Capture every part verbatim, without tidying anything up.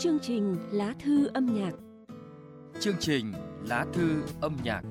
Chương trình Lá thư âm nhạc. Chương trình Lá thư âm nhạc.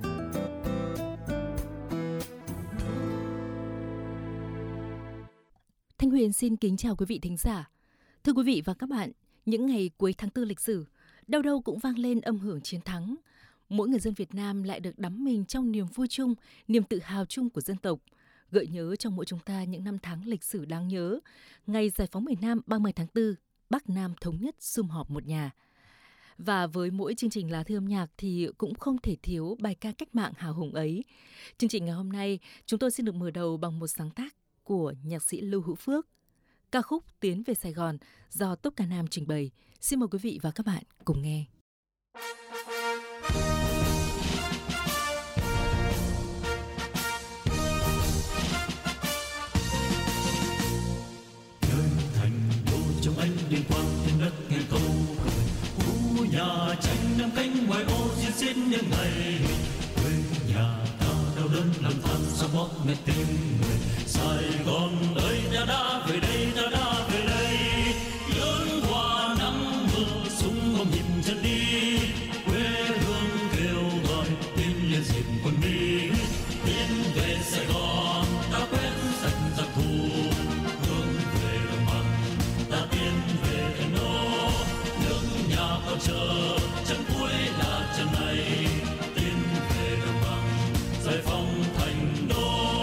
Thanh Huyền xin kính chào quý vị thính giả. Thưa quý vị và các bạn, những ngày cuối tháng tư lịch sử, đâu đâu cũng vang lên âm hưởng chiến thắng. Mỗi người dân Việt Nam lại được đắm mình trong niềm vui chung, niềm tự hào chung của dân tộc, gợi nhớ trong mỗi chúng ta những năm tháng lịch sử đáng nhớ, ngày giải phóng miền Nam ba mươi tháng tư, Bắc Nam thống nhất sum họp một nhà. Và với mỗi chương trình Lá thư âm nhạc thì cũng không thể thiếu bài ca cách mạng hào hùng ấy. Chương trình ngày hôm nay, chúng tôi xin được mở đầu bằng một sáng tác của nhạc sĩ Lưu Hữu Phước, ca khúc Tiến về Sài Gòn do Tốp Ca Nam trình bày. Xin mời quý vị và các bạn cùng nghe. Trong anh liên quan trên đất ngàn câu cười, khu nhà tranh năm cánh ngoài ô diễn xiết những ngày quê nhà ta đau đớn lầm than sao bóp nghẹt tim người. Sài Gòn ơi ta đã về đây, ta đã về đây, lớn qua nắng mưa súng bom nhịp chân đi, quê hương kêu gọi tin lên dịp quân đi, tiến về Sài Gòn ta quét sạch giặc thù. Chờ chân cuối là chân này, tiến về đồng bằng giải phóng thành đô.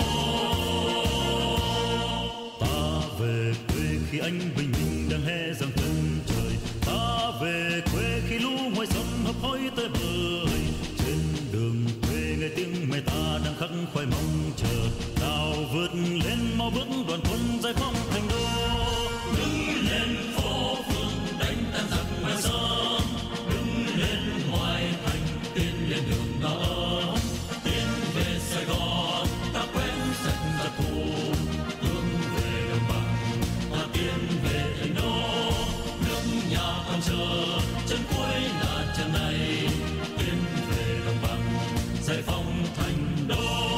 Ta về quê khi anh bình minh đang hé giang chân trời, ta về quê khi lũ ngoài sông hấp hối tới bơi. Trên đường quê nghe tiếng mẹ ta đang khắc khoải mong chờ, nào vượt lên mau bước đoàn quân giải phóng thành đô. Đứng lên phố phường đánh tan giặc ngoài sông, lên ngoài thành tiến lên đường ta ấm, tiến về Sài Gòn ta quét sạch giặc thù, hướng về đồng bằng ta tiến về thành đô. Nước nhà còn chờ chân cuối là chân này, tiến về đồng bằng giải phóng thành đô.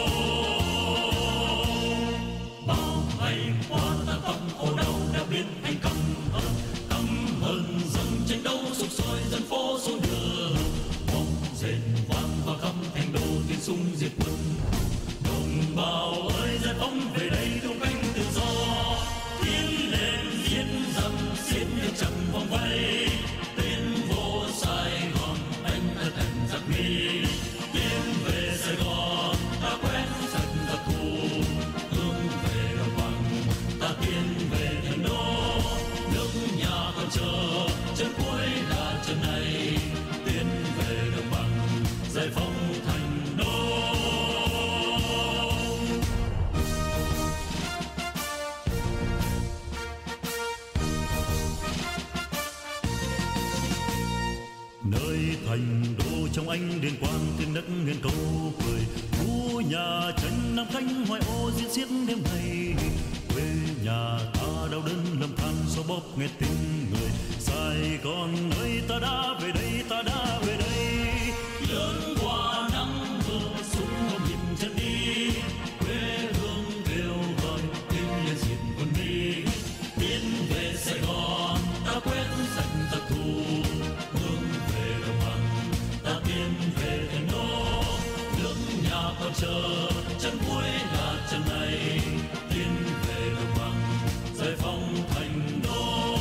Bao ngày qua ta tâm khổ đau đã biết anh căm hận, căm hận dần tranh đấu sục sôi dân phố xuống đường, bom rền vang vào khắp thành đô tiếng súng diệt quân. Đồng bào ơi giải phóng về đây tung cánh tự do, tiến lên giết dâm xiết nước chặn vòng vây, tiến vô Sài Gòn đánh thật thành giặc Mỹ, tiến về Sài Gòn ta quét sạch giặc thù, hướng về đồng bằng ta tiến về thành đô. Nước nhà còn chờ chân cuối là chân này, tiến về đồng bằng giải phóng thành đô. Nơi thành đô trong anh liên quan tiếng đất nghiền câu cười, khu nhà tranh năm cánh ngoài ô diễn xiết đêm ngày. Quê nhà ta đau đớn lầm than số bóp nghẹt tim người. Sài Gòn ơi ta đã về đây, ta đã về đây, lớn qua nắng mưa súng bom nhịp chân đi, quê hương kêu gọi tin lên dịp quân đi, tiến về Sài Gòn ta quét sạch giặc thù, hướng về đồng bằng ta tiến về thành đô. Nước nhà còn chờ chân cuối là chân này, tiến về đồng bằng giải phóng thành đô.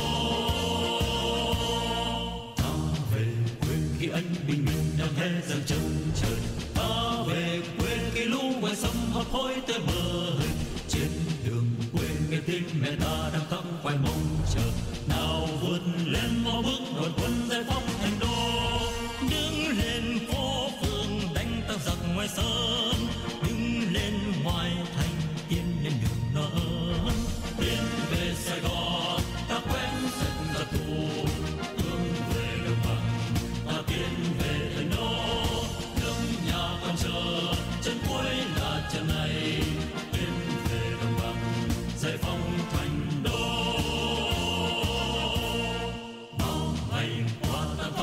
Ta về quê khi anh bình minh đang hé giang chân trời, ta về quê khi lũ ngoài sông hấp hối tới bờ. Trên đường quê nghe tiếng mẹ ta đang khóc khoải mong chờ, nào vượt lên mau bước đoàn quân giải phóng thành đô. Đứng lên phố phường đánh tan giặc ngoài sân, đứng lên ngoài thành tiến lên đường nó ấm, tiến về Sài Gòn ta quét sạch giặc thù, hướng về đồng bằng ta tiến về thành đô. Nước nhà còn chờ chân cuối là chân này, tiến về đồng bằng giải phóng thành đô. Bao ngày qua ta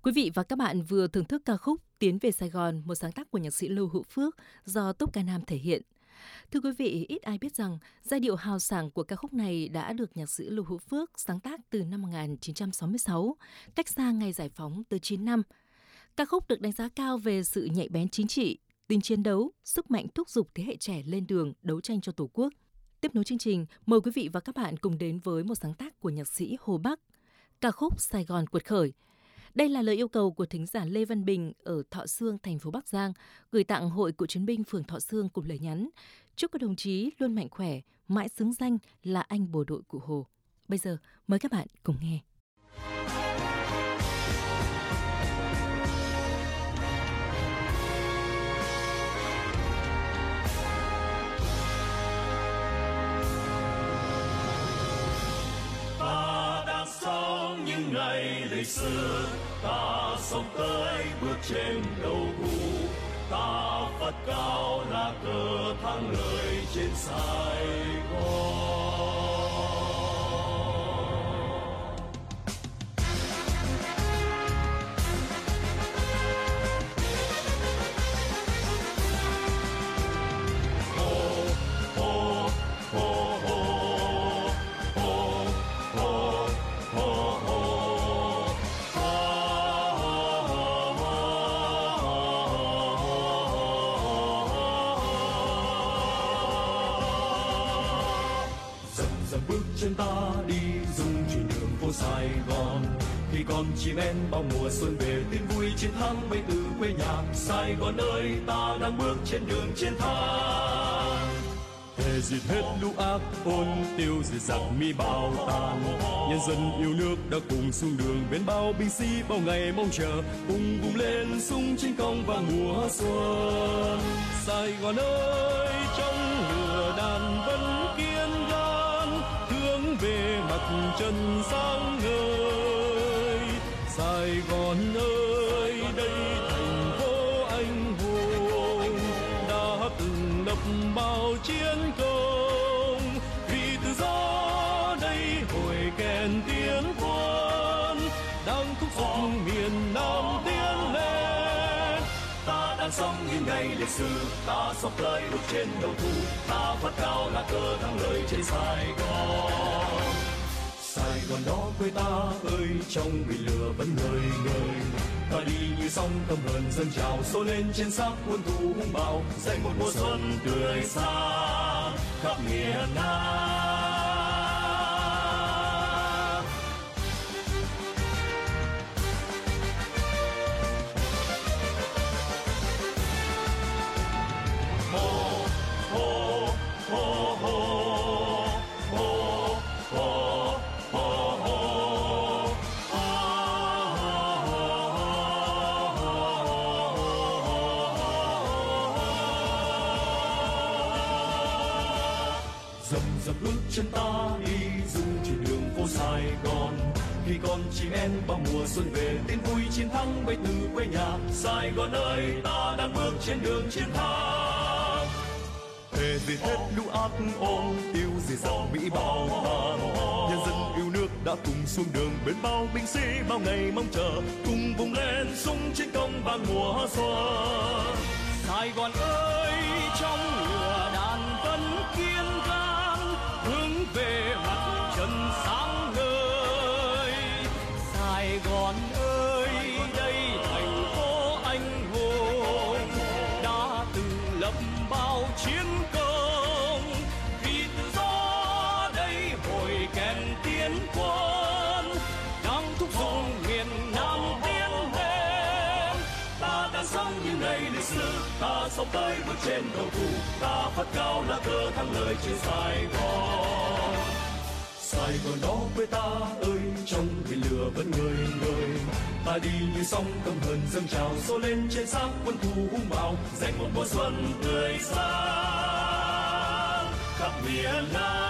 Quý vị và các bạn vừa thưởng thức ca khúc Tiến về Sài Gòn, một sáng tác của nhạc sĩ Lưu Hữu Phước do Tốp Ca Nam thể hiện. Thưa quý vị, ít ai biết rằng giai điệu hào sảng của ca khúc này đã được nhạc sĩ Lưu Hữu Phước sáng tác từ năm một nghìn chín trăm sáu mươi sáu, cách xa ngày giải phóng tới chín năm. Ca khúc được đánh giá cao về sự nhạy bén chính trị, tính chiến đấu, sức mạnh thúc giục thế hệ trẻ lên đường đấu tranh cho Tổ quốc. Tiếp nối chương trình, mời quý vị và các bạn cùng đến với một sáng tác của nhạc sĩ Hồ Bắc, ca khúc Sài Gòn Quật Khởi. Đây là lời yêu cầu của thính giả Lê Văn Bình ở Thọ Xương, thành phố Bắc Giang, gửi tặng Hội Cựu chiến binh phường Thọ Xương cùng lời nhắn: chúc các đồng chí luôn mạnh khỏe, mãi xứng danh là anh bộ đội Cụ Hồ. Bây giờ, mời các bạn cùng nghe. Ta đang sống những ngày lịch sử, ta sống tới bước trên đầu thù, ta phất cao lá cờ thắng lợi trên Sài Gòn. Chân ta đi dung chuyển đường phố Sài Gòn, khi con chim én bao mùa xuân về, tin vui chiến thắng bay từ quê nhà. Sài Gòn ơi, ta đang bước trên đường chiến thắng. Thề diệt hết lũ ác, ôn tiêu diệt giặc mi bao tàn. Nhân dân yêu nước đã cùng xuống đường, bên bao binh sĩ bao ngày mong chờ, cùng vùng lên sung chiến công và mùa xuân. Sài Gòn ơi, trong lửa đàn vẫn kiên gan, về mặt trần sáng ngời. Sài Gòn ơi, đây thành phố anh hùng đã từng lập bao chiến công, vì tự do đây hồi kèn tiến quân đang thúc giục miền Nam tiến lên. Ta đang sống những ngày lịch sử, ta sống tới bước trên đầu thù, ta phất cao lá cờ thắng lợi trên Sài Gòn. Sài Gòn đó quê ta ơi, trong biển lửa vẫn ngời ngời, ta đi như sóng tâm hờn dâng trào, xô lên trên xác quân thù hung bạo, dành một mùa xuân tươi sáng khắp miền Nam. Chân ta đi dung chuyển đường phố Sài Gòn, khi con chim én bao mùa xuân về, tin vui chiến thắng bay từ quê nhà. Sài Gòn ơi, ta đang bước trên đường chiến thắng. Thề diệt hết lũ ác ôn tiêu diệt giặc Mỹ bao tàn. Nhân dân yêu nước đã cùng xuống đường, bên bao binh sĩ bao ngày mong chờ, cùng vùng lên sung chiến công vang mùa xuân. Sài Gòn ơi, trong lửa đàn vẫn kiên can, hướng về mặt trần sáng ngời. Sài Gòn ơi, đây thành phố anh hùng đã từng lập bao chiến công, vì tự do đây hồi kèn tiến quân đang thúc giục miền Nam tiến lên. Ta đang sống những ngày lịch sử, ta sống tới bước trên đầu thù, ta phất cao lá cờ thắng lợi trên Sài Gòn. Sài Gòn đó quê ta ơi, trong biển lửa vẫn ngời ngời, ta đi như sóng tâm hờn dâng trào, xô lên trên xác quân thù hung bạo, dành một mùa xuân tươi sáng khắp miền Nam.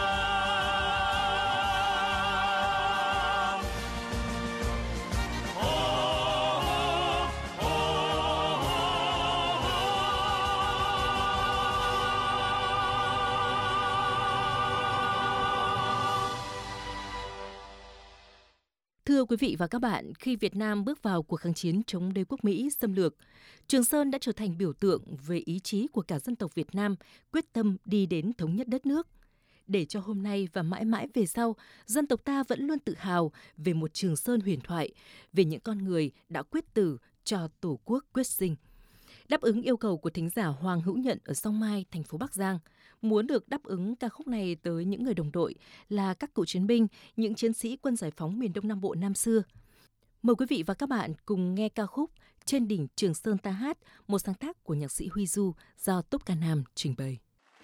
Thưa Thưa quý vị và các bạn, khi Việt Nam bước vào cuộc kháng chiến chống đế quốc Mỹ xâm lược, Trường Sơn đã trở thành biểu tượng về ý chí của cả dân tộc Việt Nam quyết tâm đi đến thống nhất đất nước. Để cho hôm nay và mãi mãi về sau, dân tộc ta vẫn luôn tự hào về một Trường Sơn huyền thoại, về những con người đã quyết tử cho Tổ quốc quyết sinh. Đáp ứng yêu cầu của thính giả Hoàng Hữu Nhận ở Song Mai, thành phố Bắc Giang, muốn được đáp ứng ca khúc này tới những người đồng đội là các cựu chiến binh, những chiến sĩ quân giải phóng miền Đông Nam Bộ năm xưa. Mời quý vị và các bạn cùng nghe ca khúc Trên đỉnh Trường Sơn ta hát, một sáng tác của nhạc sĩ Huy Du do Tốp Ca Nam trình bày.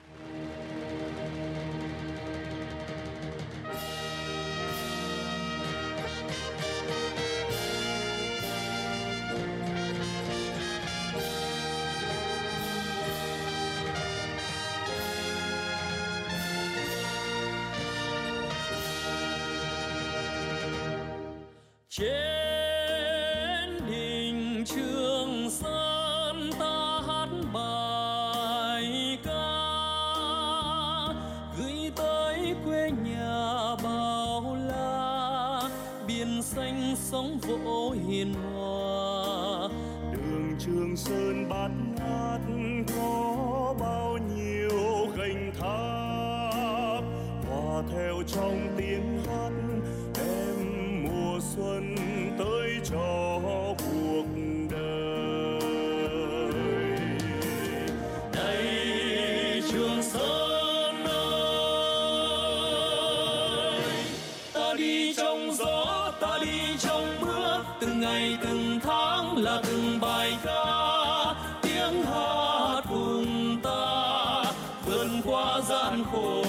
Trên đỉnh Trường Sơn ta hát bài ca, gửi tới quê nhà bao la, biển xanh sóng vỗ hiền hòa. Đường Trường Sơn bát ngát có bao nhiêu gành thác, hòa theo trong tiếng hát xuân tới cho cuộc đời. Này Trường Sơn ơi, ta đi trong gió, ta đi trong mưa, từng ngày từng tháng là từng bài ca, tiếng hát cùng ta vượt qua gian khổ.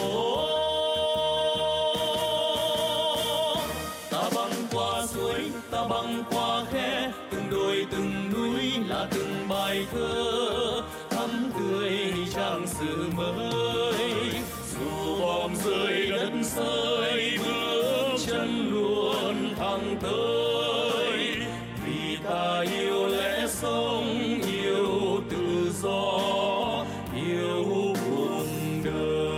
Ta băng qua khe, từng đồi từng núi là từng bài thơ thắm tươi trang sử mới. Dù bom rơi đất rơi, bước chân luôn thẳng tới, vì ta yêu lẽ sống, yêu tự do, yêu cuộc đời.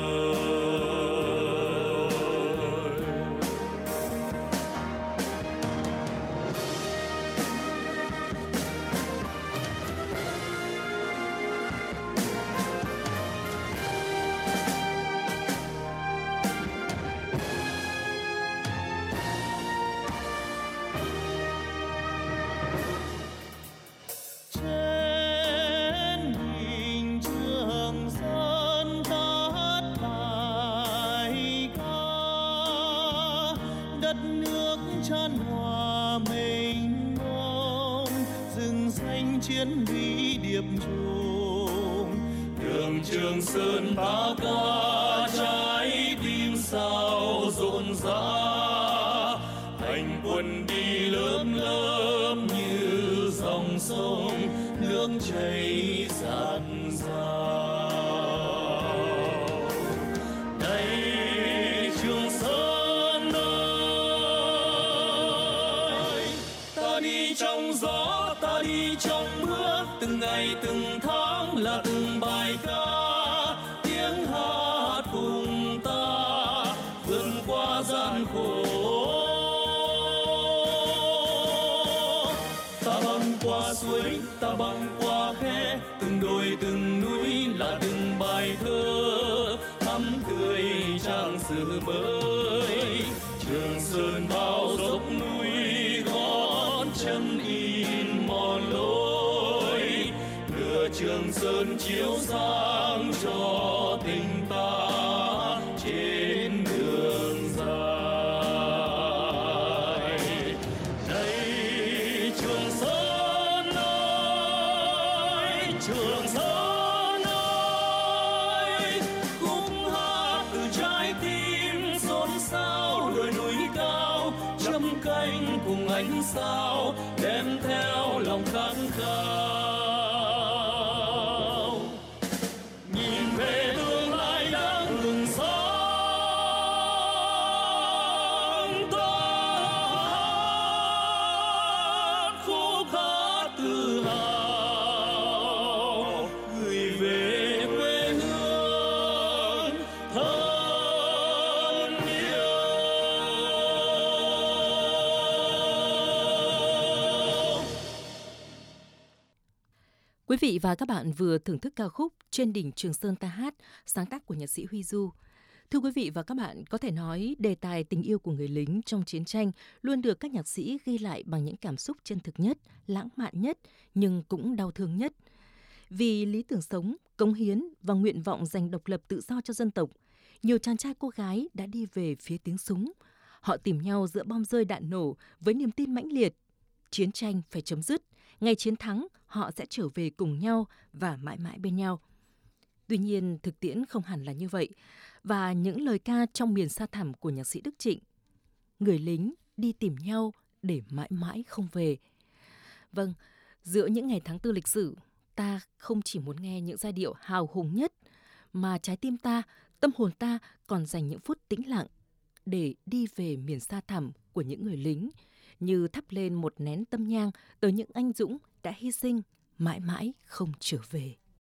Chiến huy điệp trùng, đường Trường Sơn ta ca trái tim sao rộn rã, hành quân đi lớp lớp như dòng sông nước chảy dạt dào. Này Trường Sơn ơi, ta đi trong gió, ta đi trong mưa, từng ngày từng tháng là từng bài ca, tiếng hát cùng ta vượt qua gian khổ. Ta băng qua suối, ta băng qua khe, từng đồi từng núi là từng bài thơ thắm tươi trang sử mới. Trường Sơn bao dốc núi gót chân in mòn lối, lửa Trường Sơn chiếu sáng cho tình ta trên đường dài. Này Trường Sơn ơi, Trường Sơn ơi, khúc hát từ trái tim xôn xao, đồi núi cao chấm cánh cùng ánh sao, đem theo lòng khát khao. Nhìn về tương lai đang từng sáng, ta hát khúc hát tự hào, gửi về quê hương thân yêu. Quý vị và các bạn vừa thưởng thức ca khúc Trên đỉnh Trường Sơn ta hát, sáng tác của nhạc sĩ Huy Du. Thưa quý vị và các bạn, có thể nói đề tài tình yêu của người lính trong chiến tranh luôn được các nhạc sĩ ghi lại bằng những cảm xúc chân thực nhất, lãng mạn nhất, nhưng cũng đau thương nhất. Vì lý tưởng sống, cống hiến và nguyện vọng giành độc lập tự do cho dân tộc, nhiều chàng trai cô gái đã đi về phía tiếng súng. Họ tìm nhau giữa bom rơi đạn nổ với niềm tin mãnh liệt. Chiến tranh phải chấm dứt, ngày chiến thắng họ sẽ trở về cùng nhau và mãi mãi bên nhau. Tuy nhiên, thực tiễn không hẳn là như vậy. Và những lời ca trong miền sa thẳm của nhạc sĩ Đức Trịnh, người lính đi tìm nhau để mãi mãi không về. Vâng, giữa những ngày tháng tư lịch sử, ta không chỉ muốn nghe những giai điệu hào hùng nhất, mà trái tim ta, tâm hồn ta còn dành những phút tĩnh lặng để đi về miền sa thẳm của những người lính, như thắp lên một nén tâm nhang tới những anh dũng đã hy sinh, mãi mãi không trở về.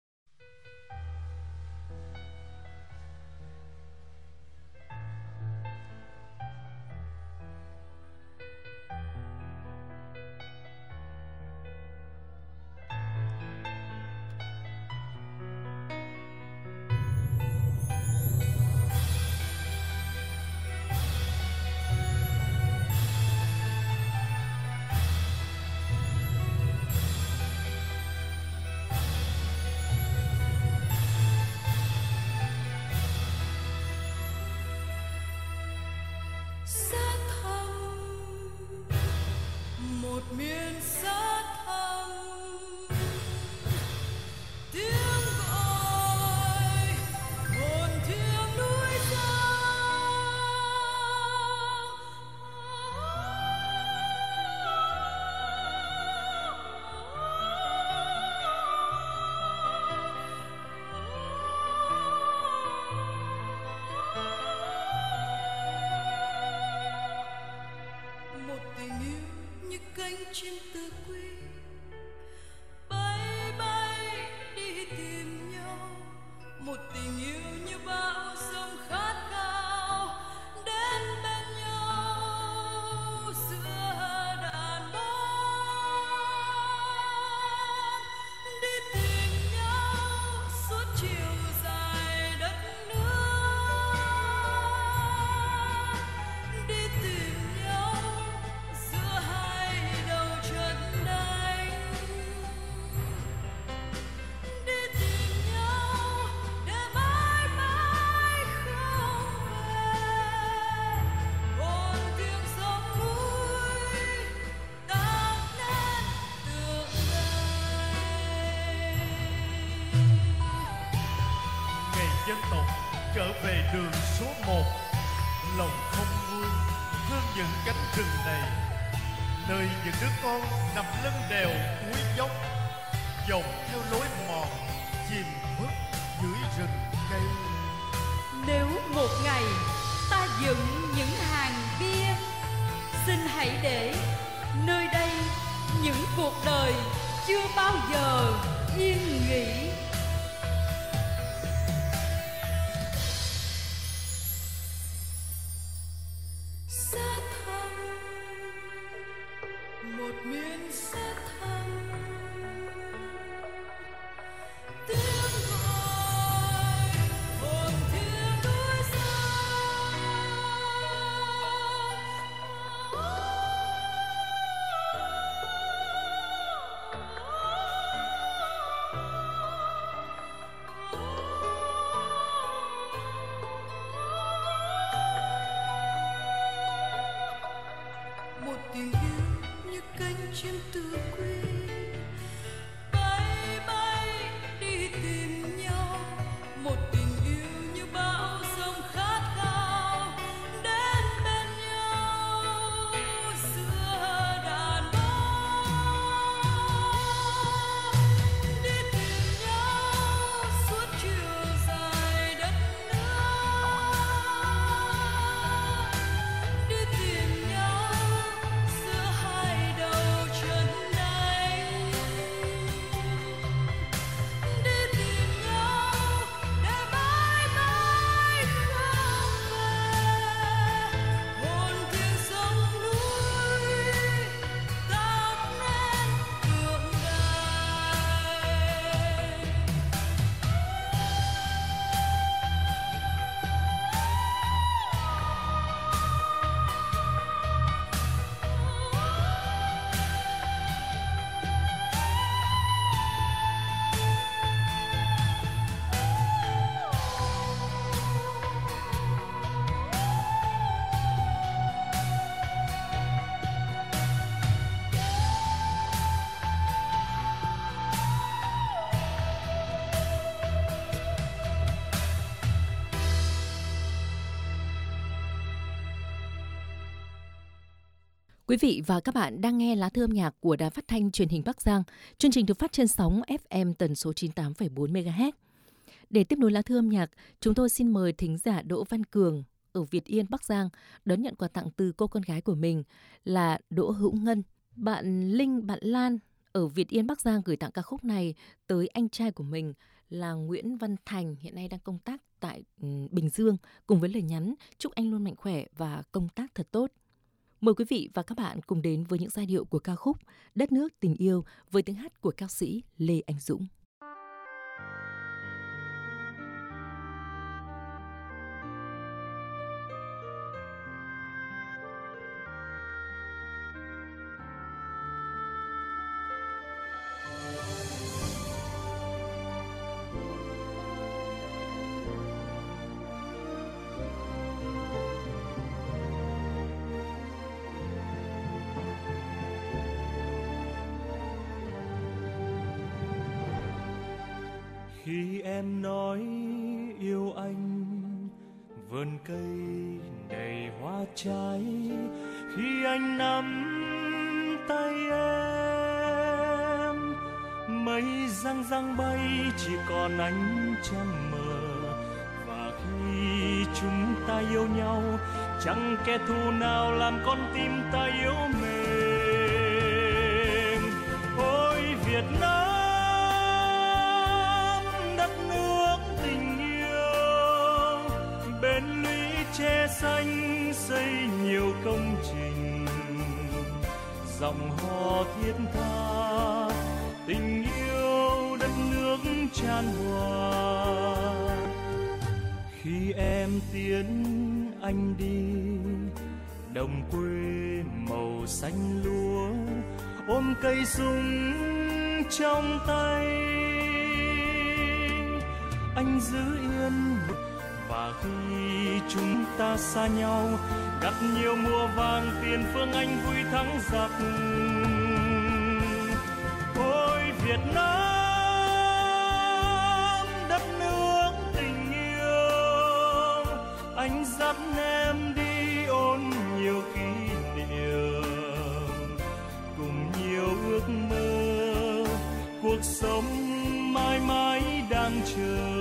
chim từ quê bay bay đi tìm nhau, một tình yêu như bão sông khát khao đến bên nhau giữa đàn bóng, đi tìm nhau suốt chiều dài đất nước, đi tìm nhau giữa hai đầu trận đánh, đi tìm nhau để mãi mãi không về, ôn tiếng sông núi đang nét tượng đài. Ngày dân tộc trở về đường số một, lòng không nguôi thương những cánh rừng này, nơi những đứa con nằm lưng đèo cuối dốc, dọc theo lối mòn chìm khuất dưới rừng cây. Nếu một ngày ta dựng những hàng bia, xin hãy để nơi đây những cuộc đời chưa bao giờ yên nghỉ. Xa thăm một miền xa thăm, tiếng gọi hồn thiêng núi một tình yêu như cánh chim từ quê bay bay đi tìm nhau, một tình yêu như bão sông khát khao đến bên nhau giữa đàn bóng, đi tìm nhau suốt chiều dài đất nước, đi tìm nhau giữa hai đầu chân đá, Quý vị và các bạn đang nghe Lá thư âm nhạc của Đài Phát thanh Truyền hình Bắc Giang. Chương trình được phát trên sóng ép em tần số chín mươi tám phẩy bốn mê ga héc. Để tiếp nối lá thư âm nhạc, chúng tôi xin mời thính giả Đỗ Văn Cường ở Việt Yên, Bắc Giang đón nhận quà tặng từ cô con gái của mình là Đỗ Hữu Ngân. Bạn Linh, bạn Lan ở Việt Yên, Bắc Giang gửi tặng ca khúc này tới anh trai của mình là Nguyễn Văn Thành, hiện nay đang công tác tại Bình Dương, cùng với lời nhắn chúc anh luôn mạnh khỏe và công tác thật tốt. Mời quý vị và các bạn cùng đến với những giai điệu của ca khúc Đất nước tình yêu với tiếng hát của ca sĩ Lê Anh Dũng. Khi em nói yêu anh, vườn cây đầy hoa trái. Khi anh nắm tay em, mây răng răng bay chỉ còn ánh trăng mờ. Và khi chúng ta yêu nhau, chẳng kẻ thù nào làm con tim ta yếu mềm. Ôi Việt Nam, che xanh xây nhiều công trình, dòng hò thiết tha tình yêu đất nước chan hòa. Khi em tiến anh đi, đồng quê màu xanh lúa, ôm cây súng trong tay, anh giữ yên. Và khi chúng ta xa nhau, gặp nhiều mùa vàng tiền phương anh vui thắng giặc. Ôi Việt Nam, đất nước tình yêu, anh dắt em đi ôn nhiều kỷ niệm, cùng nhiều ước mơ, cuộc sống mãi mãi đang chờ.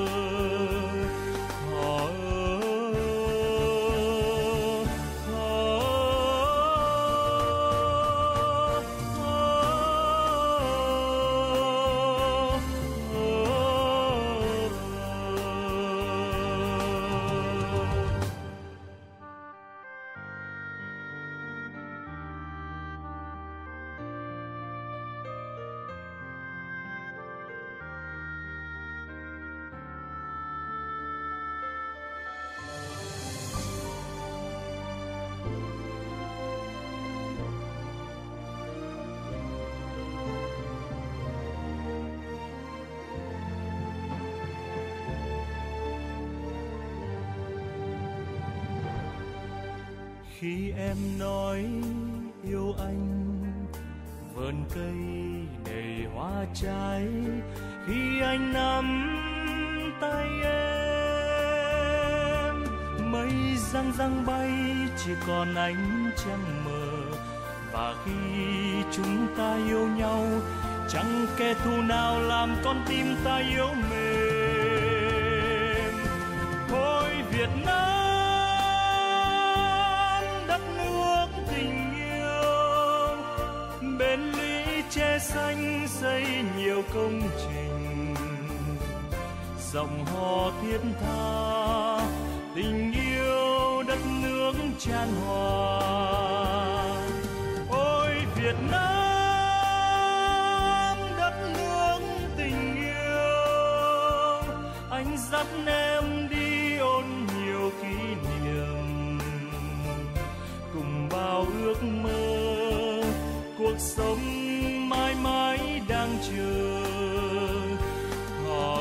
Khi em nói yêu anh, vườn cây đầy hoa trái. Khi anh nắm tay em, mây răng răng bay chỉ còn ánh trăng mờ. Và khi chúng ta yêu nhau, chẳng kẻ thù nào làm con tim ta yếu mềm. Ôi Việt Nam, bên lũy che xanh xây nhiều công trình, dòng hò thiết tha tình yêu đất nước chan hòa. Ôi Việt Nam, đất nước tình yêu, anh dắt em đi ôn nhiều kỷ niệm, cùng bao ước mơ, cuộc sống mãi mãi đang chờ. Họ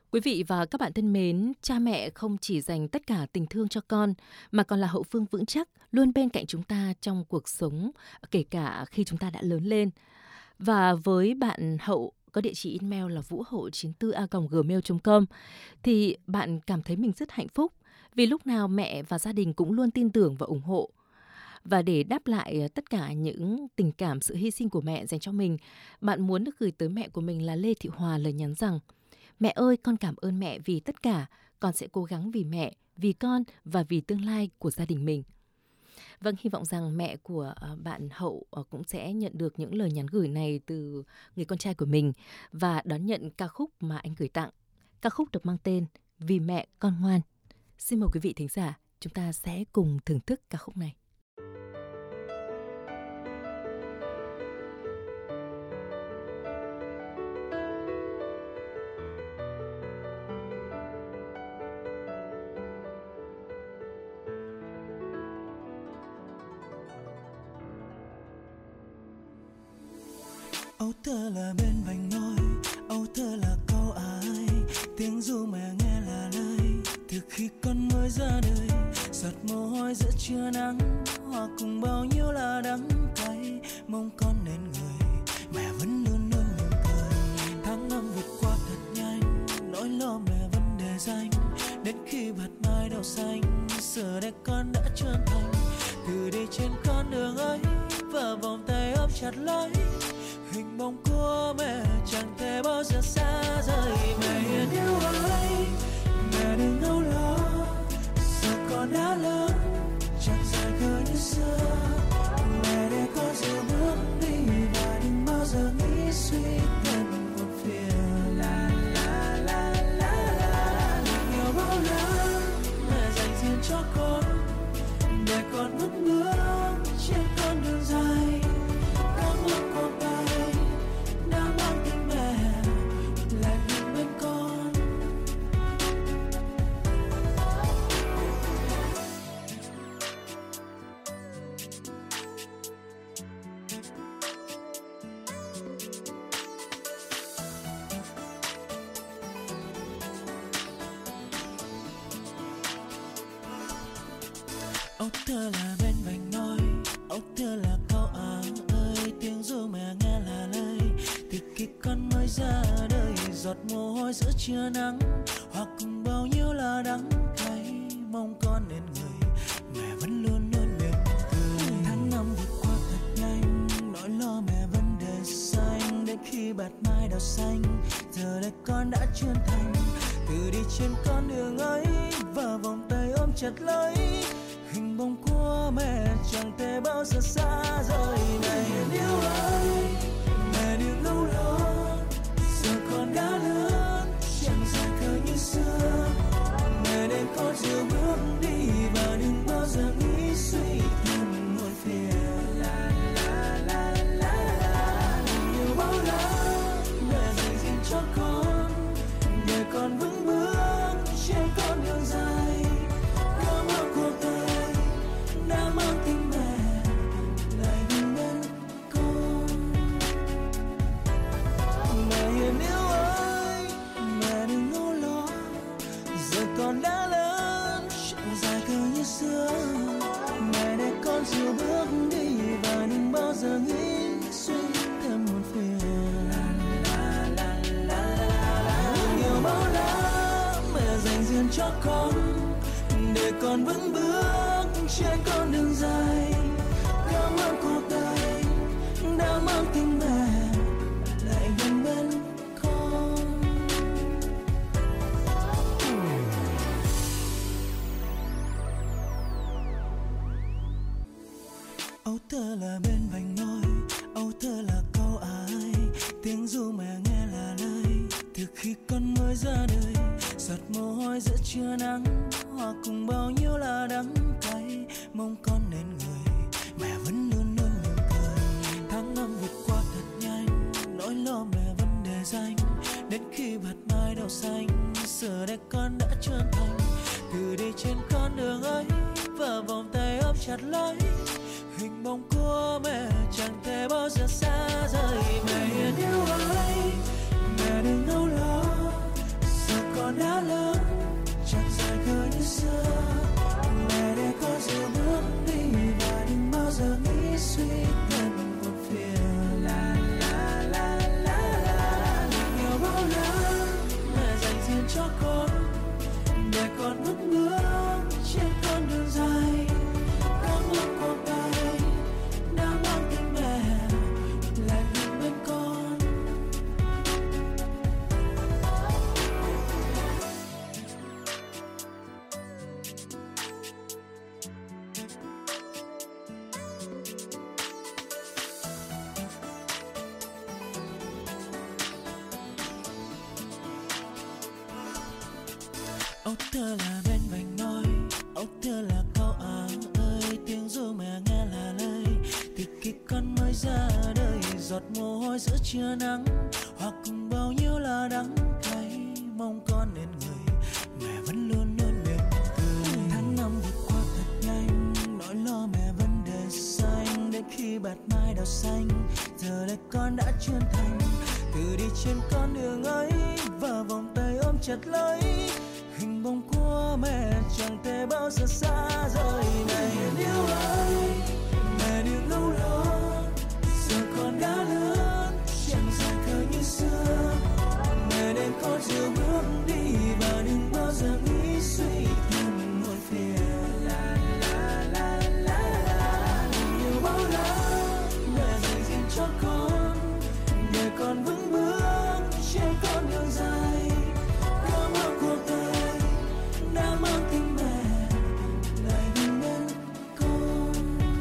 Quý vị và các bạn thân mến, cha mẹ không chỉ dành tất cả tình thương cho con, mà còn là hậu phương vững chắc, luôn bên cạnh chúng ta trong cuộc sống, kể cả khi chúng ta đã lớn lên. Và với bạn Hậu có địa chỉ email là vũ hậu chín tư a còng gmail chấm com, thì bạn cảm thấy mình rất hạnh phúc vì lúc nào mẹ và gia đình cũng luôn tin tưởng và ủng hộ. Và để đáp lại tất cả những tình cảm, sự hy sinh của mẹ dành cho mình, bạn muốn được gửi tới mẹ của mình là Lê Thị Hòa lời nhắn rằng: Mẹ ơi, con cảm ơn mẹ vì tất cả, con sẽ cố gắng vì mẹ, vì con và vì tương lai của gia đình mình. Vâng, hy vọng rằng mẹ của bạn Hậu cũng sẽ nhận được những lời nhắn gửi này từ người con trai của mình và đón nhận ca khúc mà anh gửi tặng. Ca khúc được mang tên Vì Mẹ Con Ngoan. Xin mời quý vị thính giả, chúng ta sẽ cùng thưởng thức ca khúc này. Âu thơ là bên vành môi, âu thơ là câu ai, tiếng ru mẹ nghe là lời. Từ khi con mới ra đời, giọt mồ hôi giữa trưa nắng, hòa cùng bao nhiêu là đắng cay. Mong con nên người, mẹ vẫn luôn luôn mỉm cười. Tháng năm vượt qua thật nhanh, nỗi lo mẹ vẫn để dành. Đến khi bạt mai đậu xanh, giờ đây con đã trưởng thành. Từ đi trên con đường ấy, và vòng tay ôm chặt lấy. Hình bóng của mẹ chẳng thể bao giờ xa rời. Mẹ hiền yêu ơi, mẹ đừng âu lo, giờ con đã lớn, chẳng dài khờ như xưa. Mẹ để con dìu bước đi và đừng bao giờ nghĩ suy thêm một phiền. La la la la la, nhiều bao la mẹ dành riêng cho con, để con vững bước trên con đường dài. Các bước cuộc đời đang mang tình mẹ lại gần bên con. Âu thơ là bên vành môi, âu thơ là câu áng ơi, tiếng ru mẹ nghe là lời. Từ khi con mới ra đời, giọt mồ hôi giữa trưa nắng, hòa cùng bao nhiêu là đắng cay. Mong con nên người, mẹ vẫn luôn luôn mỉm cười. Tháng năm vượt qua thật nhanh, nỗi lo mẹ vẫn để xanh. Đến khi bạt mai đào xanh, giờ đây con đã trưởng thành. Từ đi trên con đường ấy, và vòng tay ôm chặt lấy. Hình bóng của mẹ chẳng thể bao giờ xa rời. Mẹ hiền yêu ơi, mẹ đừng âu lo, giờ con đã lớn, chẳng dài khờ như xưa. Mẹ để con dìu bước đi và đừng bao giờ nghĩ suy thêm một phiền. La la la la la, nhiều bao la mẹ dành riêng cho con, để con vững bước trên con đường dài. Có một cuộc đời đã mang tình mẹ lại gần bên con. Mẹ hiền yêu ơi, mẹ đừng âu lo, giờ con đã lớn, chẳng dài khờ như xưa. Mẹ để con dìu bước đi và đừng bao giờ nghĩ suy thêm một phiền. La la la la la, nhiều bao la mẹ dành riêng cho con, để con vững bước trên con đường dài. Cảm ơn cuộc đời đã mang tình mẹ lại gần bên con. Âu thơ là bên vành môi, âu thơ là câu ai, tiếng ru mẹ nghe là lời. Từ khi con mới ra đời, giọt mồ hôi giữa trưa nắng, hòa cùng bao nhiêu là đắng cay. Mong con nên người, mẹ vẫn luôn luôn mỉm cười. Tháng năm vượt qua thật nhanh, nỗi lo mẹ vẫn để dành. Đến khi bạt mai đậu xanh, giờ đây con đã trưởng thành. Từ đi trên con đường ấy, và vòng tay ôm chặt lấy. Hình bóng của mẹ chẳng thể bao giờ xa rời. Mẹ hiền yêu ơi, mẹ đừng âu lo, giờ con Âu thơ là bên vành môi, âu thơ là câu à ơi, tiếng ru mẹ nghe là lời. Từ khi con mới ra đời, giọt mồ hôi giữa trưa nắng, hoặc cùng bao nhiêu là đắng cay, mong con nên người mẹ vẫn luôn luôn mỉm cười. Tháng năm vượt qua thật nhanh, nỗi lo mẹ vẫn để xanh, đến khi bạt mai đào xanh, giờ đây con đã trưởng thành. Từ đi trên con đường ấy và vòng tay ôm chặt lấy, hình bóng của mẹ chẳng thể bao giờ xa rời. Này yêu ơi, mẹ đừng âu lo, giờ con đã lớn, chẳng dài khờ như xưa. Mẹ để con dìu bước đi và đừng bao giờ nghĩ suy thêm muộn phiền. La la la la la, yêu bao la mẹ dành riêng cho con, để con vững bước trên con đường dài. Cảm ơn cuộc đời đã mang tình mẹ lại gần bên con.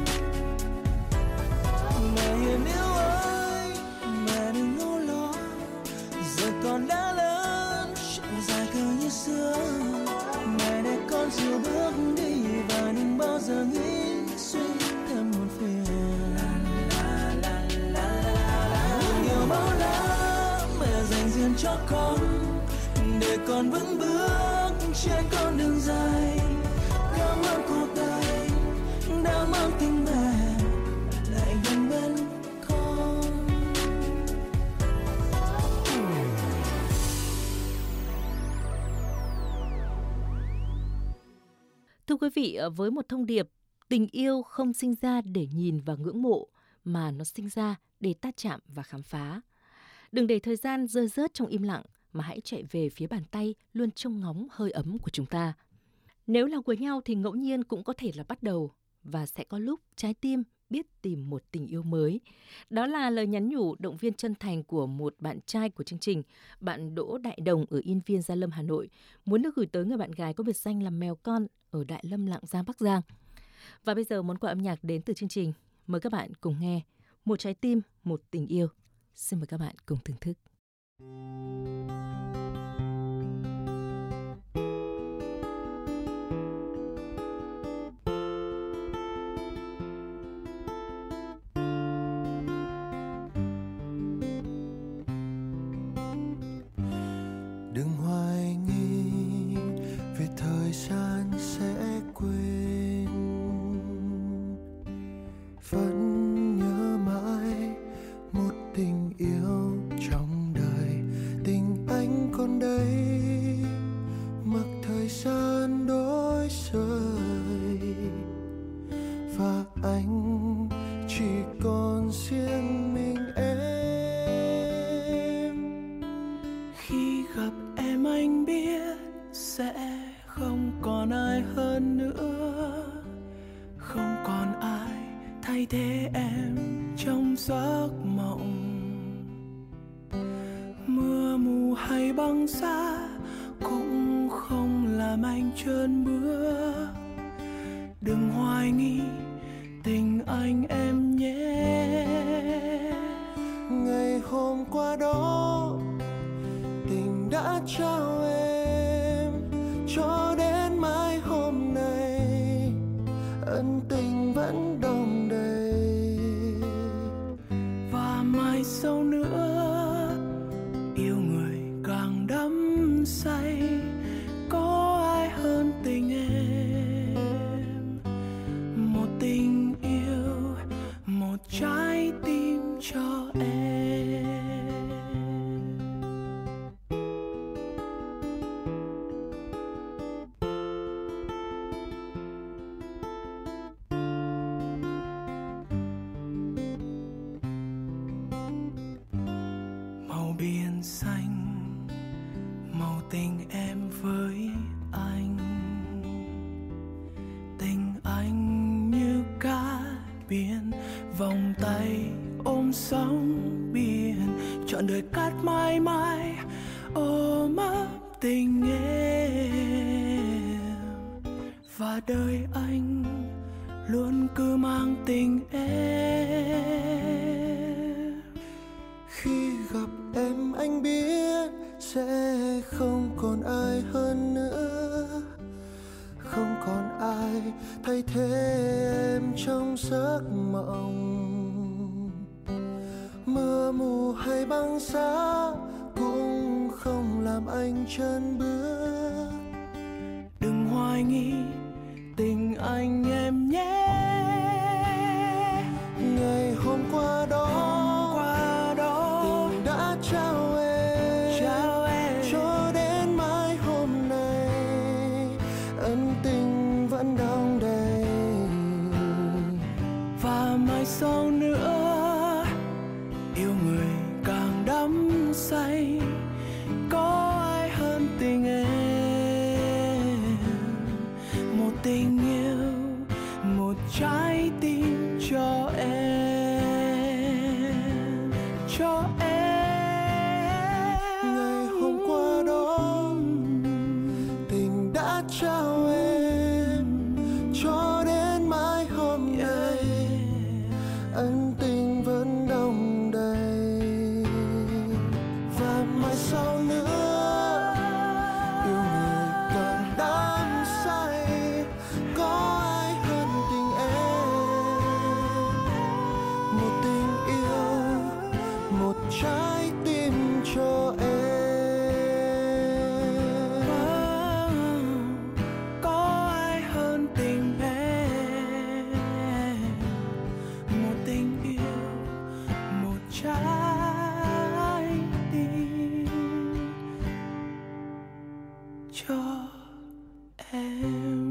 Mẹ hiền yêu ơi, mẹ đừng âu lo, giờ con đã lớn, chẳng dài khờ như xưa. Mẹ để con dìu bước đi và đừng bao giờ nghĩ suy thêm một phiền. La la la la la, yêu bao la mẹ dành riêng cho con, để con vững bước trên con đường dài. Cảm ơn cuộc đời đã mang tình mẹ lại gần bên con. Thưa quý vị, với một thông điệp, tình yêu không sinh ra để nhìn và ngưỡng mộ, mà nó sinh ra để ta chạm và khám phá. Đừng để thời gian rơi rớt trong im lặng, mà hãy chạy về phía bàn tay luôn trông ngóng hơi ấm của chúng ta. Nếu là của nhau thì ngẫu nhiên cũng có thể là bắt đầu, và sẽ có lúc trái tim biết tìm một tình yêu mới. Đó là lời nhắn nhủ động viên chân thành của một bạn trai của chương trình, bạn Đỗ Đại Đồng ở Yên Viên, Gia Lâm, Hà Nội, muốn được gửi tới người bạn gái có biệt danh là Mèo Con ở Đại Lâm, Lạng Giang, Bắc Giang. Và bây giờ món quà âm nhạc đến từ chương trình. Mời các bạn cùng nghe Một trái tim, một tình yêu. Xin mời các bạn cùng thưởng thức. Đừng hoài nghi về thời gian sẽ quên, vẫn nhớ mãi một tình yêu trong đời. Tình anh còn đây, mặc thời gian đổi rời, và anh chỉ còn riêng mình em. Khi gặp em anh biết sẽ không còn ai hơn nữa, không còn ai thay thế em trong giấc mộng. Mưa mù hay băng giá cũng không làm anh chớn bước. Đừng hoài nghi tình anh em nhé. Ngày hôm qua đó tình đã trao em, cho đến mai hôm nay ân tình vẫn đong đầy. Và mai sau nữa yêu người càng đắm say, có ai hơn tình em. Một tình yêu, một trái tim cho em. Màu biển xanh, màu tình em với anh. Tình anh như cá biển, vòng tay ôm sóng biển, trọn đời cát mãi mãi ôm ấp tình em. Và đời anh luôn cứ mang tình em. Khi gặp em anh biết sẽ không còn ai hơn nữa, không còn ai thay thế em trong giấc mộng. Mưa mù hay băng giá cũng không làm anh chân bước. Đừng hoài nghi tình anh em nhé. Ngày hôm qua đó, qua đó tình đã trao em, trao em cho đến mai hôm nay, ân tình vẫn đong đầy. Và mai sau nữa yêu người càng đắm say, có ai hơn tình em. Một tình yêu, một trái tim cho em, cho em. Ngày hôm qua đó tình đã trao em, cho đến mai hôm nay ân tình vẫn đong đầy. Và mai sau nữa yêu người càng đắm say, có ai hơn tình em. Một tình yêu, một trái tim cho em. Có ai hơn tình em. Một tình yêu, một trái tim cho em.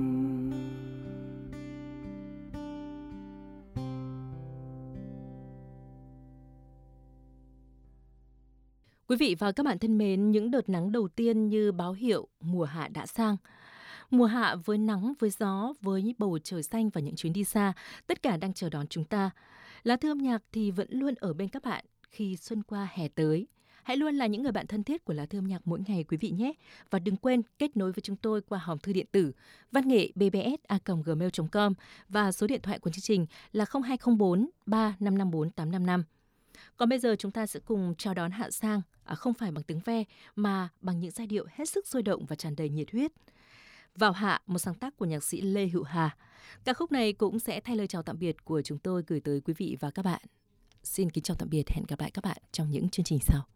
Quý vị và các bạn thân mến, những đợt nắng đầu tiên như báo hiệu mùa hạ đã sang. Mùa hạ với nắng, với gió, với bầu trời xanh và những chuyến đi xa, tất cả đang chờ đón chúng ta. Lá thư âm nhạc thì vẫn luôn ở bên các bạn khi xuân qua hè tới. Hãy luôn là những người bạn thân thiết của Lá thư âm nhạc mỗi ngày quý vị nhé. Và đừng quên kết nối với chúng tôi qua hòm thư điện tử văn nghệ b b s a còng gmail chấm com và số điện thoại của chương trình là không hai không bốn ba năm năm bốn tám năm năm. Còn bây giờ chúng ta sẽ cùng chào đón Hạ Sang, à, không phải bằng tiếng ve mà bằng những giai điệu hết sức sôi động và tràn đầy nhiệt huyết. Vào Hạ, một sáng tác của nhạc sĩ Lê Hữu Hà. Ca khúc này cũng sẽ thay lời chào tạm biệt của chúng tôi gửi tới quý vị và các bạn. Xin kính chào tạm biệt, hẹn gặp lại các bạn trong những chương trình sau.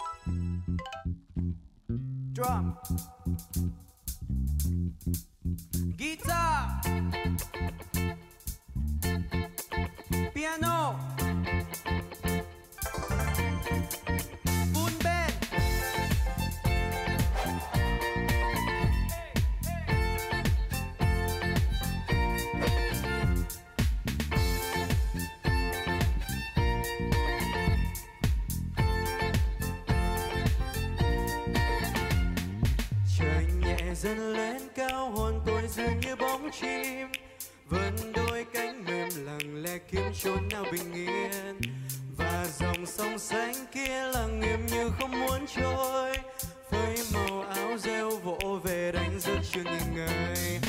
Drum, guitar, piano, full band. Trời nhẹ dần lên cao, hồn tôi dường như bóng chim, vươn đôi cánh mềm lặng lẽ kiếm chốn nào bình yên. Và dòng sông xanh kia lặng im như không muốn trôi, phơi màu áo rêu vỗ về đánh giấc chưa nghỉ ngơi.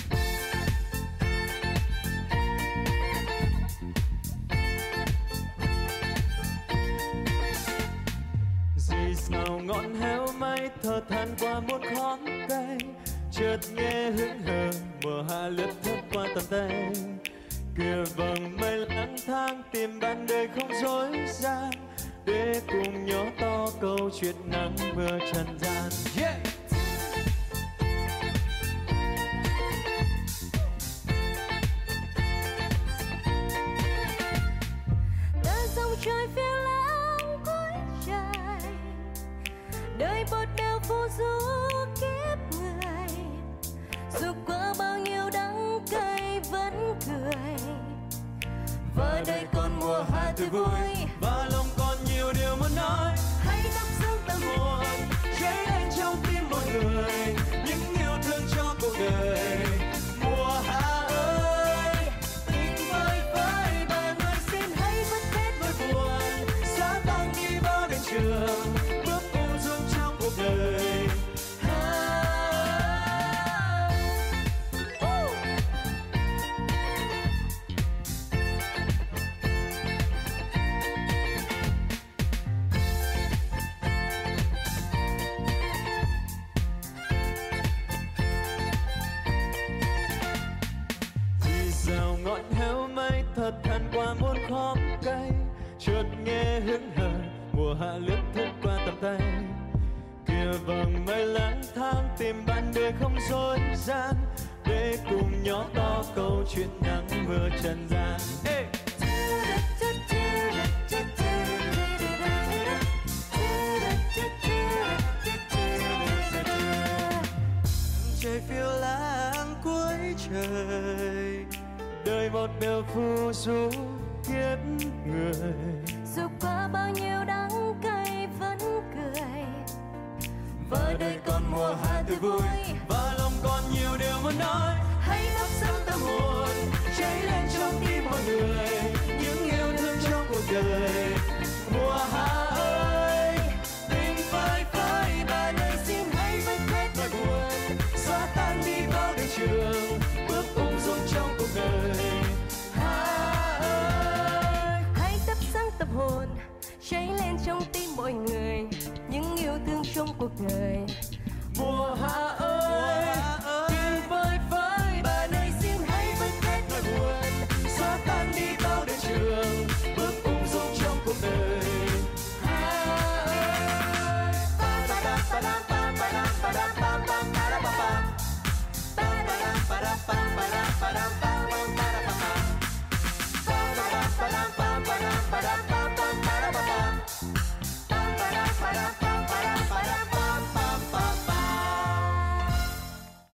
Dì sao ngọn héo mây thở than qua một ngón cây, chợt nghe hững hờ mùa hạ lướt thấp qua tầm tay. Kìa vầng mây lang thang tìm bạn đời không dối gian, để cùng nhớ to câu chuyện nắng mưa trần gian. Yeah! Đã dòng trời phiêu lãng cuối trời, đời bọt bèo phù du kiếp người, dù qua bao nhiêu đắng cay vẫn cười. Và đây còn mùa hạ tươi vui, và lòng còn nhiều điều muốn nói. hãy thắp sáng tâm hồn cháy lên trong tim đời không dối gian, để cùng nhỏ to câu chuyện nắng mưa trần gian. Hey! Trời phiêu lãng cuối trời, đời một điều phù du kiếp người. Dù qua bao nhiêu đắng cay vẫn cười, và đời còn mùa hạ tươi vui, và lòng còn nhiều điều muốn nói. hãy thắp sáng tâm hồn cháy lên trong tim mọi người, những yêu thương trong cuộc đời.